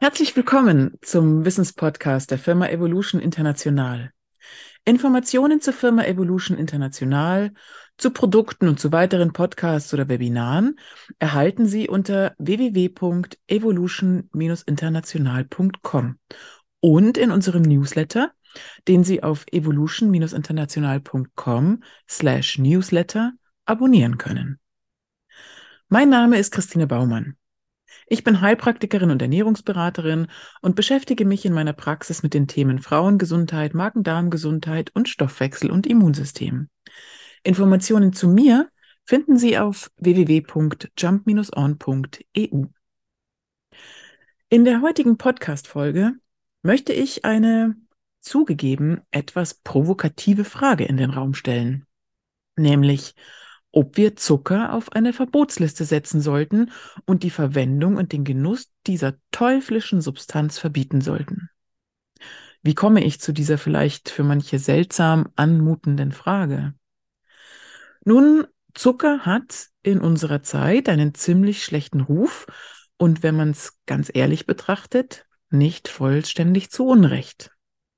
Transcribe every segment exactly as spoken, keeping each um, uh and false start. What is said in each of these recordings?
Herzlich willkommen zum Wissenspodcast der Firma Evolution International. Informationen zur Firma Evolution International, zu Produkten und zu weiteren Podcasts oder Webinaren erhalten Sie unter w w w punkt evolution Bindestrich international punkt com und in unserem Newsletter, den Sie auf evolution Bindestrich international punkt com slash newsletter abonnieren können. Mein Name ist Christine Baumann. Ich bin Heilpraktikerin und Ernährungsberaterin und beschäftige mich in meiner Praxis mit den Themen Frauengesundheit, Magen-Darm-Gesundheit und Stoffwechsel und Immunsystem. Informationen zu mir finden Sie auf w w w punkt jump dash on punkt e u. In der heutigen Podcast-Folge möchte ich eine zugegeben etwas provokative Frage in den Raum stellen, nämlich ob wir Zucker auf eine Verbotsliste setzen sollten und die Verwendung und den Genuss dieser teuflischen Substanz verbieten sollten. Wie komme ich zu dieser vielleicht für manche seltsam anmutenden Frage? Nun, Zucker hat in unserer Zeit einen ziemlich schlechten Ruf und wenn man es ganz ehrlich betrachtet, nicht vollständig zu Unrecht.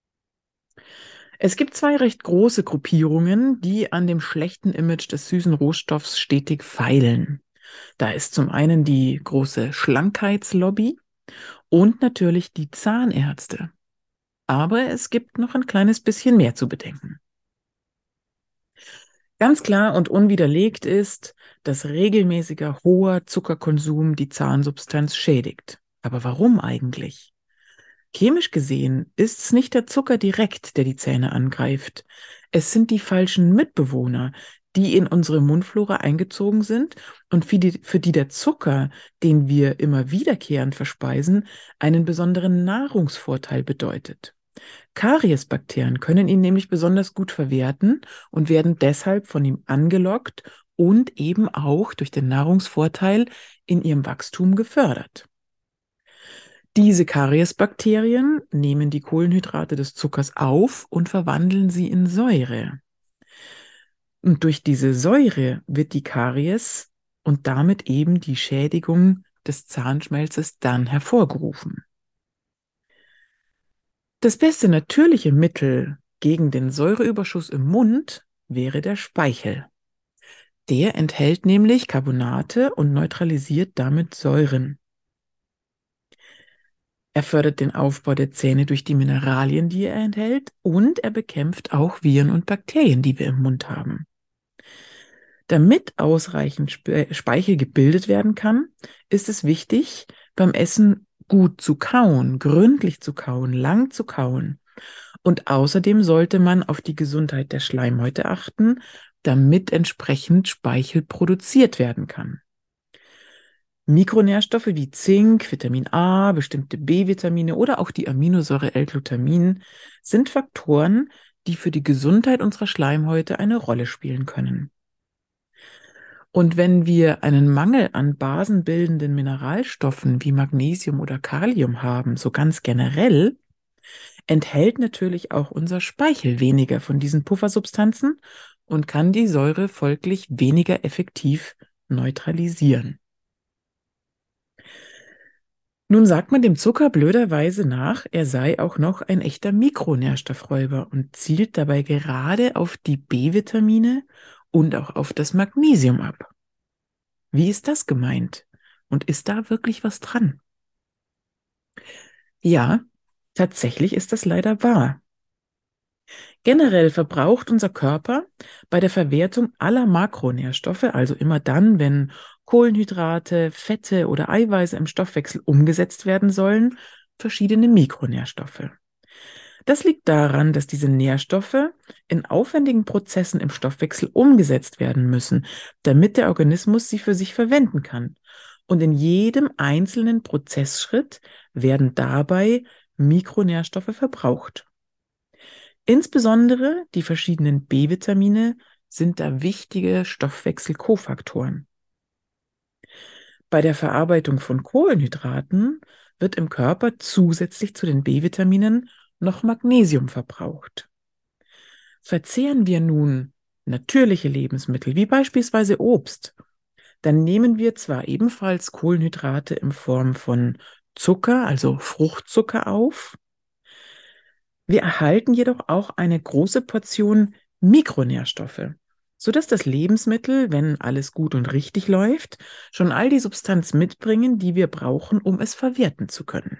Es gibt zwei recht große Gruppierungen, die an dem schlechten Image des süßen Rohstoffs stetig feilen. Da ist zum einen die große Schlankheitslobby und natürlich die Zahnärzte. Aber es gibt noch ein kleines bisschen mehr zu bedenken. Ganz klar und unwiderlegt ist, dass regelmäßiger hoher Zuckerkonsum die Zahnsubstanz schädigt. Aber warum eigentlich? Chemisch gesehen ist es nicht der Zucker direkt, der die Zähne angreift. Es sind die falschen Mitbewohner, die in unsere Mundflora eingezogen sind und für die, für die der Zucker, den wir immer wiederkehrend verspeisen, einen besonderen Nahrungsvorteil bedeutet. Kariesbakterien können ihn nämlich besonders gut verwerten und werden deshalb von ihm angelockt und eben auch durch den Nahrungsvorteil in ihrem Wachstum gefördert. Diese Kariesbakterien nehmen die Kohlenhydrate des Zuckers auf und verwandeln sie in Säure. Und durch diese Säure wird die Karies und damit eben die Schädigung des Zahnschmelzes dann hervorgerufen. Das beste natürliche Mittel gegen den Säureüberschuss im Mund wäre der Speichel. Der enthält nämlich Carbonate und neutralisiert damit Säuren. Er fördert den Aufbau der Zähne durch die Mineralien, die er enthält, und er bekämpft auch Viren und Bakterien, die wir im Mund haben. Damit ausreichend Speichel gebildet werden kann, ist es wichtig, beim Essen gut zu kauen, gründlich zu kauen, lang zu kauen. Und außerdem sollte man auf die Gesundheit der Schleimhäute achten, damit entsprechend Speichel produziert werden kann. Mikronährstoffe wie Zink, Vitamin A, bestimmte B-Vitamine oder auch die Aminosäure L-Glutamin sind Faktoren, die für die Gesundheit unserer Schleimhäute eine Rolle spielen können. Und wenn wir einen Mangel an basenbildenden Mineralstoffen wie Magnesium oder Kalium haben, so ganz generell, enthält natürlich auch unser Speichel weniger von diesen Puffersubstanzen und kann die Säure folglich weniger effektiv neutralisieren. Nun sagt man dem Zucker blöderweise nach, er sei auch noch ein echter Mikronährstoffräuber und zielt dabei gerade auf die B-Vitamine und auch auf das Magnesium ab. Wie ist das gemeint? Und ist da wirklich was dran? Ja, tatsächlich ist das leider wahr. Generell verbraucht unser Körper bei der Verwertung aller Makronährstoffe, also immer dann, wenn Kohlenhydrate, Fette oder Eiweiße im Stoffwechsel umgesetzt werden sollen, verschiedene Mikronährstoffe. Das liegt daran, dass diese Nährstoffe in aufwendigen Prozessen im Stoffwechsel umgesetzt werden müssen, damit der Organismus sie für sich verwenden kann. Und in jedem einzelnen Prozessschritt werden dabei Mikronährstoffe verbraucht. Insbesondere die verschiedenen B-Vitamine sind da wichtige Stoffwechselkofaktoren. Bei der Verarbeitung von Kohlenhydraten wird im Körper zusätzlich zu den B-Vitaminen noch Magnesium verbraucht. Verzehren wir nun natürliche Lebensmittel wie beispielsweise Obst, dann nehmen wir zwar ebenfalls Kohlenhydrate in Form von Zucker, also Fruchtzucker auf. Wir erhalten jedoch auch eine große Portion Mikronährstoffe, sodass das Lebensmittel, wenn alles gut und richtig läuft, schon all die Substanz mitbringen, die wir brauchen, um es verwerten zu können.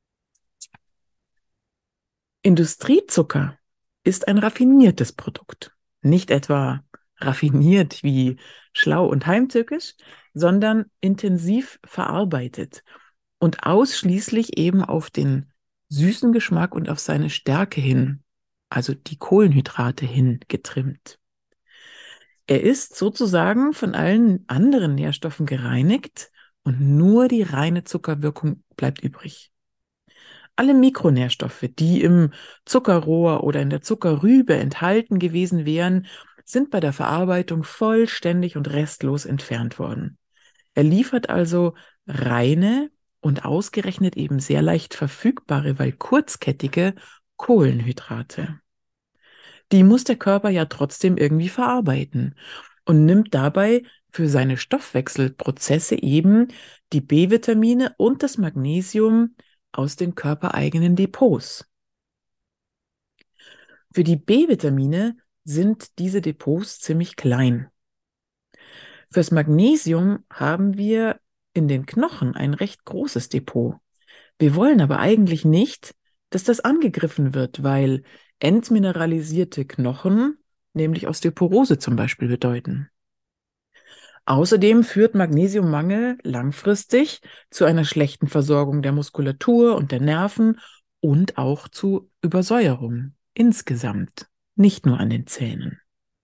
Industriezucker ist ein raffiniertes Produkt. Nicht etwa raffiniert wie schlau und heimtückisch, sondern intensiv verarbeitet und ausschließlich eben auf den süßen Geschmack und auf seine Stärke hin, also die Kohlenhydrate hin, getrimmt. Er ist sozusagen von allen anderen Nährstoffen gereinigt und nur die reine Zuckerwirkung bleibt übrig. Alle Mikronährstoffe, die im Zuckerrohr oder in der Zuckerrübe enthalten gewesen wären, sind bei der Verarbeitung vollständig und restlos entfernt worden. Er liefert also reine und ausgerechnet eben sehr leicht verfügbare, weil kurzkettige Kohlenhydrate. Die muss der Körper ja trotzdem irgendwie verarbeiten und nimmt dabei für seine Stoffwechselprozesse eben die B-Vitamine und das Magnesium aus den körpereigenen Depots. Für die B-Vitamine sind diese Depots ziemlich klein. Fürs Magnesium haben wir in den Knochen ein recht großes Depot. Wir wollen aber eigentlich nicht, dass das angegriffen wird, weil entmineralisierte Knochen nämlich Osteoporose zum Beispiel bedeuten. Außerdem führt Magnesiummangel langfristig zu einer schlechten Versorgung der Muskulatur und der Nerven und auch zu Übersäuerung insgesamt, nicht nur an den Zähnen.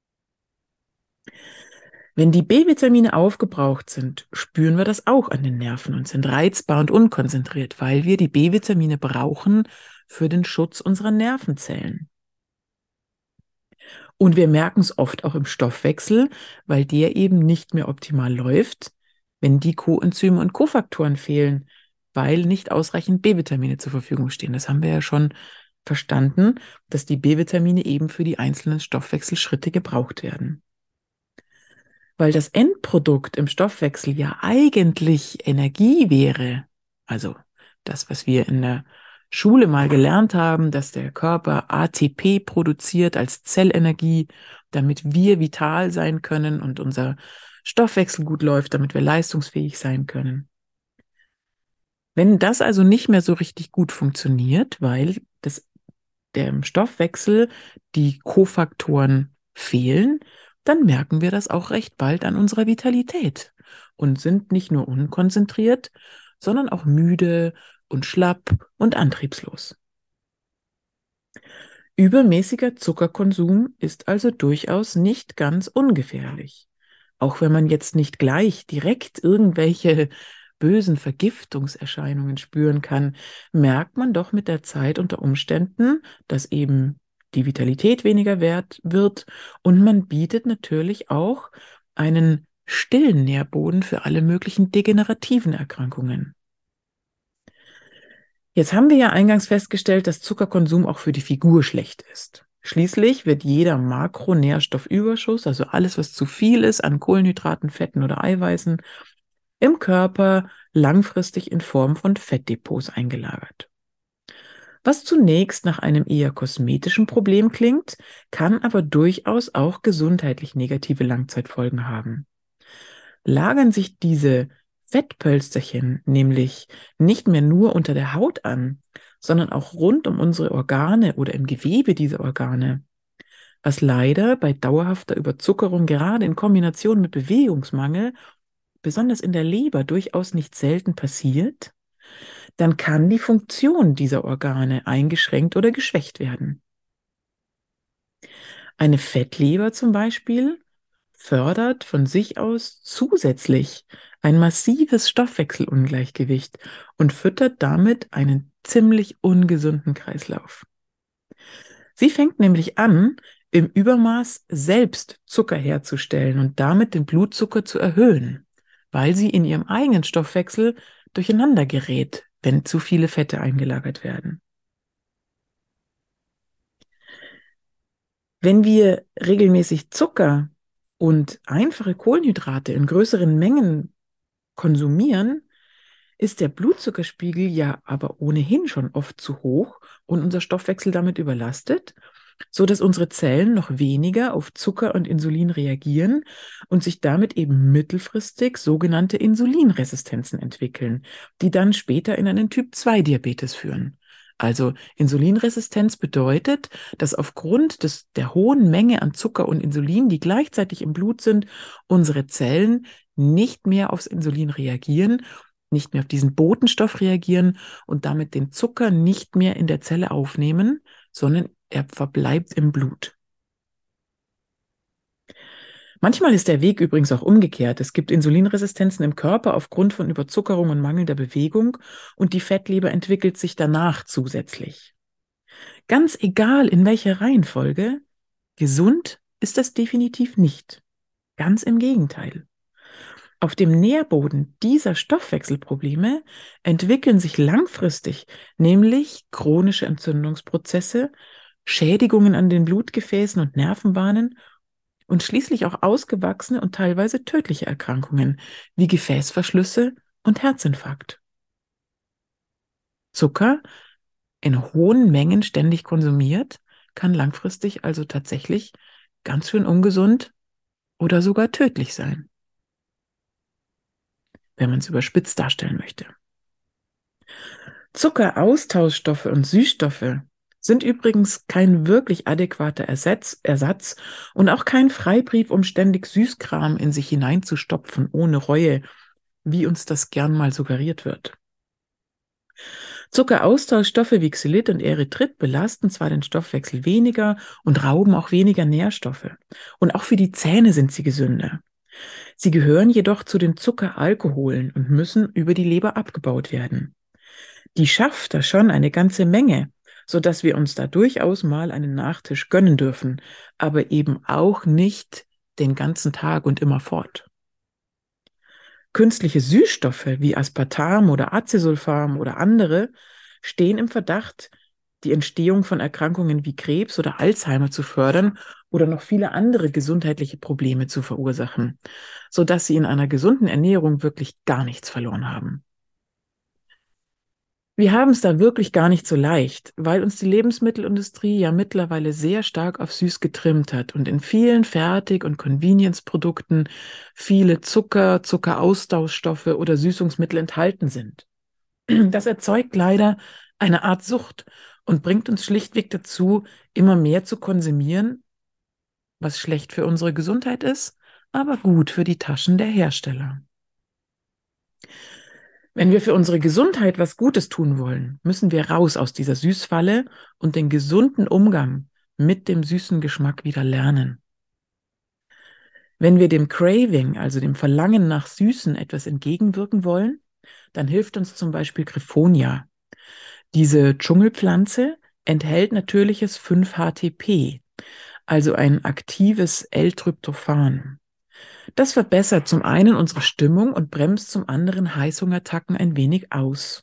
Wenn die B-Vitamine aufgebraucht sind, spüren wir das auch an den Nerven und sind reizbar und unkonzentriert, weil wir die B-Vitamine brauchen für den Schutz unserer Nervenzellen. Und wir merken es oft auch im Stoffwechsel, weil der eben nicht mehr optimal läuft, wenn die Coenzyme und Kofaktoren fehlen, weil nicht ausreichend B-Vitamine zur Verfügung stehen. Das haben wir ja schon verstanden, dass die B-Vitamine eben für die einzelnen Stoffwechselschritte gebraucht werden. Weil das Endprodukt im Stoffwechsel ja eigentlich Energie wäre, also das, was wir in der Schule mal gelernt haben, dass der Körper A T P produziert als Zellenergie, damit wir vital sein können und unser Stoffwechsel gut läuft, damit wir leistungsfähig sein können. Wenn das also nicht mehr so richtig gut funktioniert, weil das, der im Stoffwechsel die Kofaktoren fehlen, dann merken wir das auch recht bald an unserer Vitalität und sind nicht nur unkonzentriert, sondern auch müde und schlapp und antriebslos. Übermäßiger Zuckerkonsum ist also durchaus nicht ganz ungefährlich. Auch wenn man jetzt nicht gleich direkt irgendwelche bösen Vergiftungserscheinungen spüren kann, merkt man doch mit der Zeit unter Umständen, dass eben die Vitalität weniger wert wird und man bietet natürlich auch einen stillen Nährboden für alle möglichen degenerativen Erkrankungen. Jetzt haben wir ja eingangs festgestellt, dass Zuckerkonsum auch für die Figur schlecht ist. Schließlich wird jeder Makronährstoffüberschuss, also alles, was zu viel ist an Kohlenhydraten, Fetten oder Eiweißen, im Körper langfristig in Form von Fettdepots eingelagert. Was zunächst nach einem eher kosmetischen Problem klingt, kann aber durchaus auch gesundheitlich negative Langzeitfolgen haben. Lagern sich diese Fettpölsterchen nämlich nicht mehr nur unter der Haut an, sondern auch rund um unsere Organe oder im Gewebe dieser Organe, was leider bei dauerhafter Überzuckerung gerade in Kombination mit Bewegungsmangel, besonders in der Leber, durchaus nicht selten passiert, dann kann die Funktion dieser Organe eingeschränkt oder geschwächt werden. Eine Fettleber zum Beispiel fördert von sich aus zusätzlich ein massives Stoffwechselungleichgewicht und füttert damit einen ziemlich ungesunden Kreislauf. Sie fängt nämlich an, im Übermaß selbst Zucker herzustellen und damit den Blutzucker zu erhöhen, weil sie in ihrem eigenen Stoffwechsel durcheinander gerät, wenn zu viele Fette eingelagert werden. Wenn wir regelmäßig Zucker und einfache Kohlenhydrate in größeren Mengen konsumieren, ist der Blutzuckerspiegel ja aber ohnehin schon oft zu hoch und unser Stoffwechsel damit überlastet, so dass unsere Zellen noch weniger auf Zucker und Insulin reagieren und sich damit eben mittelfristig sogenannte Insulinresistenzen entwickeln, die dann später in einen Typ zwei Diabetes führen. Also Insulinresistenz bedeutet, dass aufgrund des, der hohen Menge an Zucker und Insulin, die gleichzeitig im Blut sind, unsere Zellen nicht mehr aufs Insulin reagieren, nicht mehr auf diesen Botenstoff reagieren und damit den Zucker nicht mehr in der Zelle aufnehmen, sondern er verbleibt im Blut. Manchmal ist der Weg übrigens auch umgekehrt. Es gibt Insulinresistenzen im Körper aufgrund von Überzuckerung und mangelnder Bewegung und die Fettleber entwickelt sich danach zusätzlich. Ganz egal in welcher Reihenfolge, gesund ist das definitiv nicht. Ganz im Gegenteil. Auf dem Nährboden dieser Stoffwechselprobleme entwickeln sich langfristig nämlich chronische Entzündungsprozesse, Schädigungen an den Blutgefäßen und Nervenbahnen und schließlich auch ausgewachsene und teilweise tödliche Erkrankungen wie Gefäßverschlüsse und Herzinfarkt. Zucker in hohen Mengen ständig konsumiert kann langfristig also tatsächlich ganz schön ungesund oder sogar tödlich sein, wenn man es überspitzt darstellen möchte. Zuckeraustauschstoffe und Süßstoffe sind übrigens kein wirklich adäquater Ersatz, Ersatz und auch kein Freibrief, um ständig Süßkram in sich hineinzustopfen, ohne Reue, wie uns das gern mal suggeriert wird. Zuckeraustauschstoffe wie Xylit und Erythrit belasten zwar den Stoffwechsel weniger und rauben auch weniger Nährstoffe. Und auch für die Zähne sind sie gesünder. Sie gehören jedoch zu den Zuckeralkoholen und müssen über die Leber abgebaut werden. Die schafft da schon eine ganze Menge, sodass wir uns da durchaus mal einen Nachtisch gönnen dürfen, aber eben auch nicht den ganzen Tag und immerfort. Künstliche Süßstoffe wie Aspartam oder Acesulfam oder andere stehen im Verdacht, die Entstehung von Erkrankungen wie Krebs oder Alzheimer zu fördern oder noch viele andere gesundheitliche Probleme zu verursachen, sodass sie in einer gesunden Ernährung wirklich gar nichts verloren haben. Wir haben es da wirklich gar nicht so leicht, weil uns die Lebensmittelindustrie ja mittlerweile sehr stark auf süß getrimmt hat und in vielen Fertig- und Convenience-Produkten viele Zucker, Zuckeraustauschstoffe oder Süßungsmittel enthalten sind. Das erzeugt leider eine Art Sucht und bringt uns schlichtweg dazu, immer mehr zu konsumieren, was schlecht für unsere Gesundheit ist, aber gut für die Taschen der Hersteller. Wenn wir für unsere Gesundheit was Gutes tun wollen, müssen wir raus aus dieser Süßfalle und den gesunden Umgang mit dem süßen Geschmack wieder lernen. Wenn wir dem Craving, also dem Verlangen nach Süßen, etwas entgegenwirken wollen, dann hilft uns zum Beispiel Griffonia. Diese Dschungelpflanze enthält natürliches fünf H T P, also ein aktives L-Tryptophan. Das verbessert zum einen unsere Stimmung und bremst zum anderen Heißhungerattacken ein wenig aus.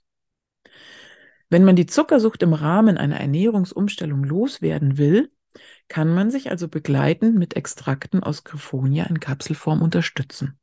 Wenn man die Zuckersucht im Rahmen einer Ernährungsumstellung loswerden will, kann man sich also begleitend mit Extrakten aus Griffonia in Kapselform unterstützen.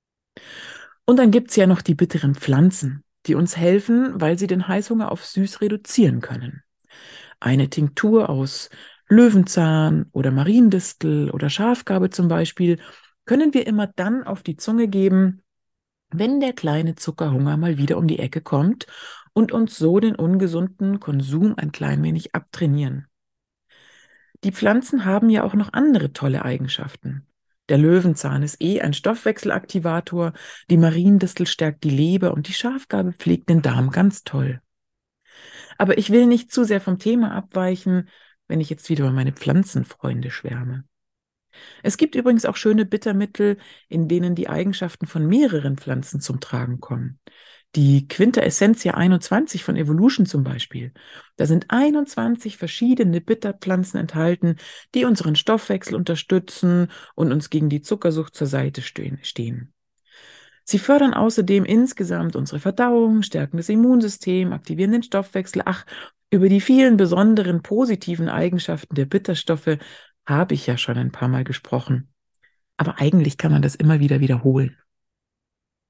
Und dann gibt es ja noch die bitteren Pflanzen, die uns helfen, weil sie den Heißhunger auf süß reduzieren können. Eine Tinktur aus Löwenzahn oder Mariendistel oder Schafgarbe zum Beispiel können wir immer dann auf die Zunge geben, wenn der kleine Zuckerhunger mal wieder um die Ecke kommt und uns so den ungesunden Konsum ein klein wenig abtrainieren. Die Pflanzen haben ja auch noch andere tolle Eigenschaften. Der Löwenzahn ist eh ein Stoffwechselaktivator, die Mariendistel stärkt die Leber und die Schafgarbe pflegt den Darm ganz toll. Aber ich will nicht zu sehr vom Thema abweichen, wenn ich jetzt wieder über meine Pflanzenfreunde schwärme. Es gibt übrigens auch schöne Bittermittel, in denen die Eigenschaften von mehreren Pflanzen zum Tragen kommen. Die Quinta-Essentia einundzwanzig von Evolution zum Beispiel. Da sind einundzwanzig verschiedene Bitterpflanzen enthalten, die unseren Stoffwechsel unterstützen und uns gegen die Zuckersucht zur Seite stehen. Sie fördern außerdem insgesamt unsere Verdauung, stärken das Immunsystem, aktivieren den Stoffwechsel. Ach, über die vielen besonderen positiven Eigenschaften der Bitterstoffe habe ich ja schon ein paar Mal gesprochen. Aber eigentlich kann man das immer wieder wiederholen.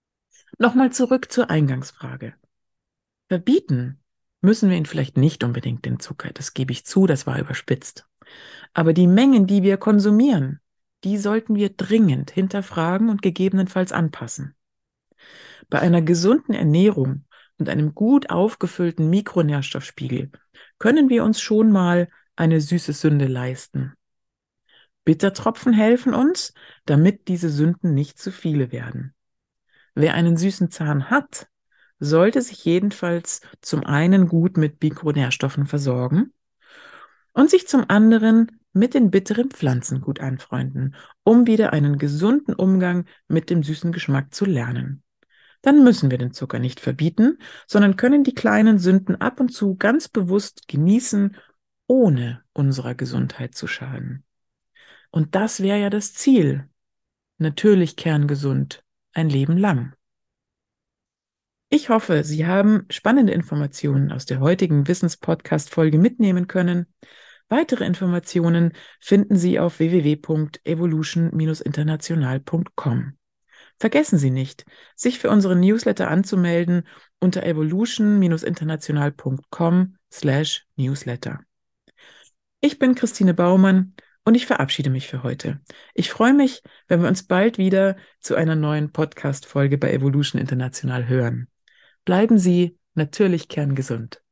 Nochmal zurück zur Eingangsfrage. Verbieten müssen wir ihn vielleicht nicht unbedingt, den Zucker. Das gebe ich zu, das war überspitzt. Aber die Mengen, die wir konsumieren, die sollten wir dringend hinterfragen und gegebenenfalls anpassen. Bei einer gesunden Ernährung und einem gut aufgefüllten Mikronährstoffspiegel können wir uns schon mal eine süße Sünde leisten. Bittertropfen helfen uns, damit diese Sünden nicht zu viele werden. Wer einen süßen Zahn hat, sollte sich jedenfalls zum einen gut mit Mikronährstoffen versorgen und sich zum anderen mit den bitteren Pflanzen gut anfreunden, um wieder einen gesunden Umgang mit dem süßen Geschmack zu lernen. Dann müssen wir den Zucker nicht verbieten, sondern können die kleinen Sünden ab und zu ganz bewusst genießen, ohne unserer Gesundheit zu schaden. Und das wäre ja das Ziel. Natürlich kerngesund, ein Leben lang. Ich hoffe, Sie haben spannende Informationen aus der heutigen Wissenspodcast-Folge mitnehmen können. Weitere Informationen finden Sie auf w w w punkt evolution Bindestrich international punkt com. Vergessen Sie nicht, sich für unseren Newsletter anzumelden unter evolution Bindestrich international punkt com slash newsletter. Ich bin Christine Baumann und ich verabschiede mich für heute. Ich freue mich, wenn wir uns bald wieder zu einer neuen Podcast-Folge bei Evolution International hören. Bleiben Sie natürlich kerngesund.